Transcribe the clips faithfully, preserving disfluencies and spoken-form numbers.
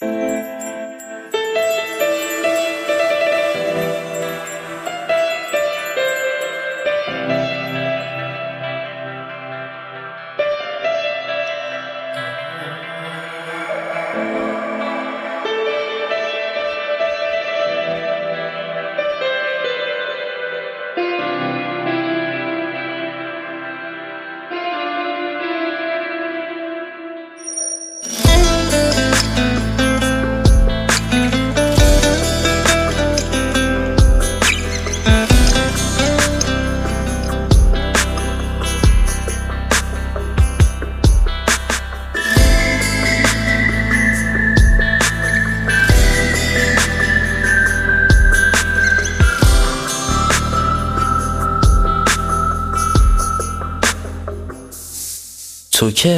تو که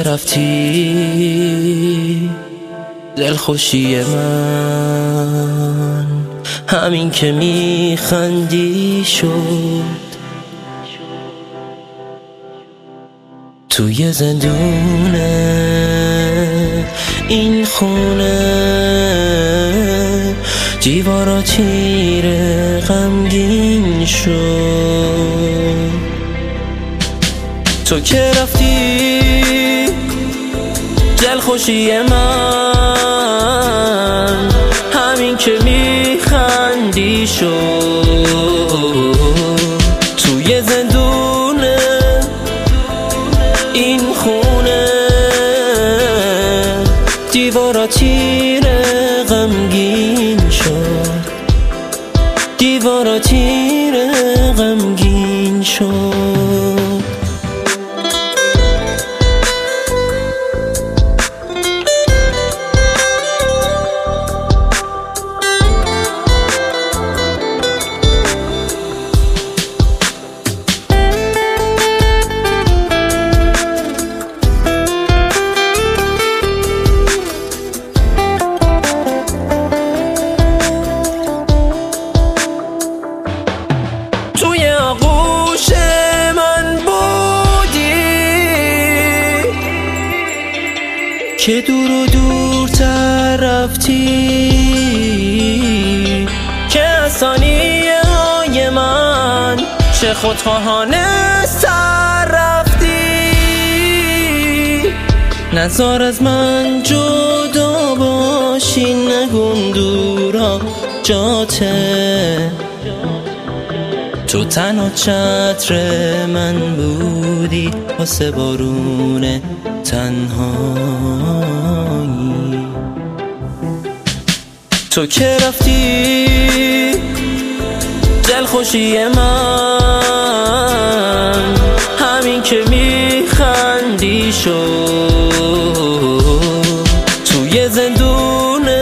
رفتی دلخوشی من همین که میخندی شد. توی زندونه این خونه دیوارا تیره غمگین شد. تو که رفتی دلخوشی من همین که میخندی شد. توی زندونه این خونه دیوارا تیره غمگین شد. دیوارا تیره غمگین شد. که دور و دورتر رفتی، که از ثانیه های من چه خودخواهانه سر رفتی. نزار از من جدا باشی، نگم دورا جاته. تو تنها چتر من بودی واسه بارون تنهایی. تو که رفتی دلخوشی من همین که میخندی شد. توی زندونه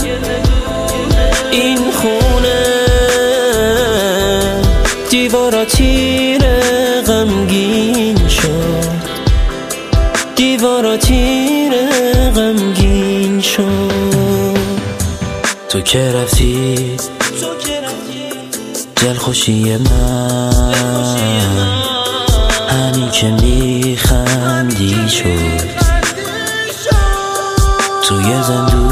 این خونه دیوارا تیره غمگین شد. دیوارا تیره غمگین شد. تو که رفتی دلخوشی من همین که میخندی شد. توی زندون